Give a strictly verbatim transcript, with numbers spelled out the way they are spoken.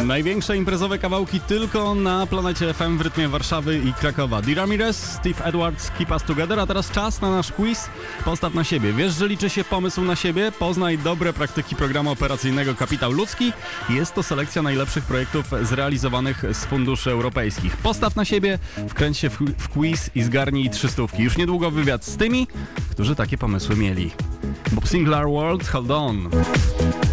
Największe imprezowe kawałki tylko na Planecie F M w rytmie Warszawy i Krakowa. Dee Ramirez, Steve Edwards, Keep Us Together, a teraz czas na nasz quiz Postaw na siebie. Wiesz, że liczy się pomysł na siebie? Poznaj dobre praktyki programu operacyjnego Kapitał Ludzki. Jest to selekcja najlepszych projektów zrealizowanych z funduszy europejskich. Postaw na siebie, wkręć się w, w quiz i zgarnij trzystówki. Już niedługo wywiad z tymi, którzy takie pomysły mieli. Bob Sinclair World, Hold On.